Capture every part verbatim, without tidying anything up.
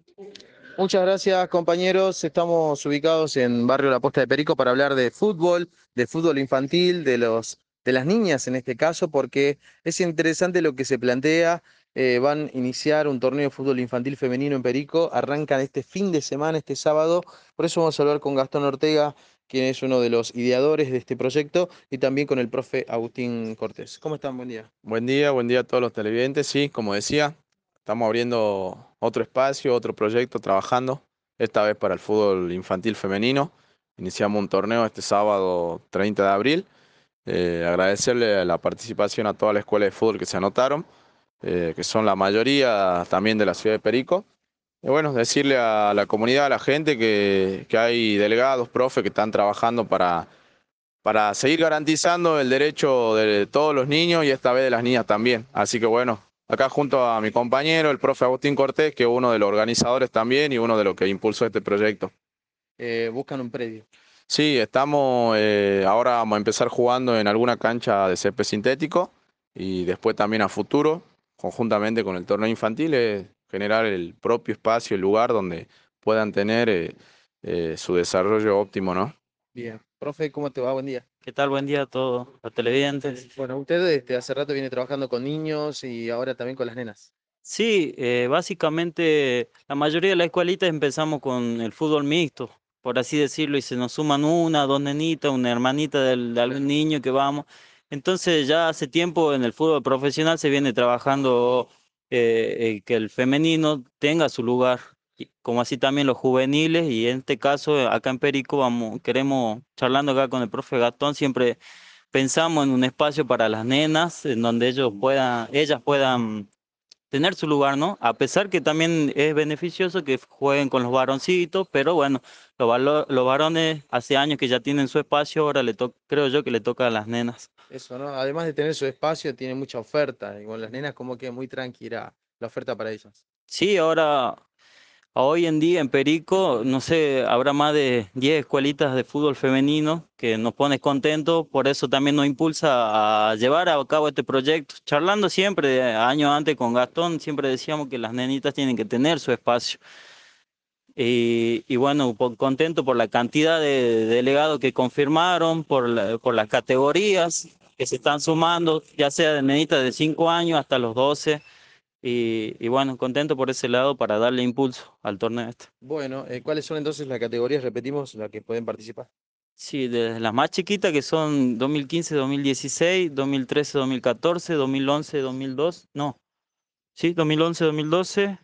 Muchas gracias, compañeros. Estamos ubicados en Barrio La Posta de Perico para hablar de fútbol, de fútbol infantil, de los, de las niñas en este caso, porque es interesante lo que se plantea. Eh, van a iniciar un torneo de fútbol infantil femenino en Perico. Arrancan este fin de semana, este sábado. Por eso vamos a hablar con Gastón Ortega, quien es uno de los ideadores de este proyecto, y también con el profe Agustín Cortés. ¿Cómo están? Buen día. Buen día, buen día a todos los televidentes. Sí, como decía, estamos abriendo otro espacio, otro proyecto, trabajando, esta vez para el fútbol infantil femenino. Iniciamos un torneo este sábado treinta de abril. Eh, agradecerle la participación a toda la escuela de fútbol que se anotaron, eh, que son la mayoría también de la ciudad de Perico. Y bueno, decirle a la comunidad, a la gente, que, que hay delegados, profes que están trabajando para para seguir garantizando el derecho de todos los niños y esta vez de las niñas también. Así que bueno, acá junto a mi compañero, el profe Agustín Cortés, que es uno de los organizadores también y uno de los que impulsó este proyecto. Eh, buscan un predio. Sí, estamos, eh, ahora vamos a empezar jugando en alguna cancha de césped sintético y después también a futuro, conjuntamente con el torneo infantil, es generar el propio espacio, el lugar donde puedan tener eh, eh, su desarrollo óptimo, ¿no? Bien. Profe, ¿cómo te va? Buen día. ¿Qué tal? Buen día a todos los televidentes. Bueno, usted desde hace rato viene trabajando con niños y ahora también con las nenas. Sí, eh, básicamente la mayoría de las escuelitas empezamos con el fútbol mixto, por así decirlo, y se nos suman una, dos nenitas, una hermanita del- de algún niño que vamos. Entonces ya hace tiempo en el fútbol profesional se viene trabajando eh, eh, que el femenino tenga su lugar, y como así también los juveniles, y en este caso eh, acá en Perico vamos, queremos, charlando acá con el profe Gastón, siempre pensamos en un espacio para las nenas, en donde ellos puedan, ellas puedan tener su lugar, ¿no? A pesar que también es beneficioso que jueguen con los varoncitos, pero bueno, los, valo- los varones hace años que ya tienen su espacio, ahora le to- creo yo que le toca a las nenas. Eso, ¿no? Además de tener su espacio, tiene mucha oferta. Y con las nenas como que muy tranquila la oferta para ellas. Sí, ahora, hoy en día en Perico, no sé, habrá más de diez escuelitas de fútbol femenino que nos pone contentos, por eso también nos impulsa a llevar a cabo este proyecto. Charlando siempre, años antes con Gastón, siempre decíamos que las nenitas tienen que tener su espacio. Y, y bueno, po- contento por la cantidad de delegados que confirmaron, por la- por las categorías que se están sumando, ya sea de nenitas de cinco años hasta los doce. Y, y bueno, contento por ese lado para darle impulso al torneo este. Bueno, eh, ¿cuáles son entonces las categorías? Repetimos, las que pueden participar. Sí, desde las más chiquitas que son dos mil quince, dos mil dieciséis, dos mil trece, dos mil catorce, dos mil once, dos mil dos, no, sí, dos mil once, dos mil doce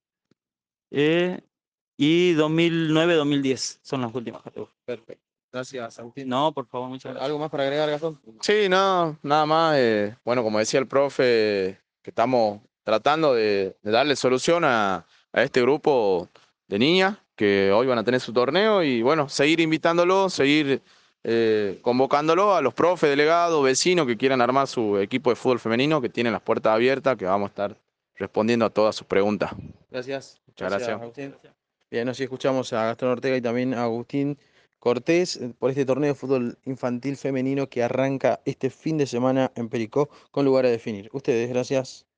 eh, y dos mil nueve, dos mil diez son las últimas categorías. Perfecto. Gracias, Agustín. No, por favor, muchas gracias. ¿Algo más para agregar, Gastón? Sí, no, nada más. Eh, bueno, como decía el profe, que estamos tratando de, de darle solución a, a este grupo de niñas que hoy van a tener su torneo y bueno, seguir invitándolo, seguir eh, convocándolo a los profes, delegados, vecinos que quieran armar su equipo de fútbol femenino, que tienen las puertas abiertas, que vamos a estar respondiendo a todas sus preguntas. Gracias. Muchas Gracias, gracias. Agustín. Bien, así escuchamos a Gastón Ortega y también a Agustín Cortés eh, por este torneo de fútbol infantil femenino que arranca este fin de semana en Pericó con lugar a definir. Ustedes, gracias.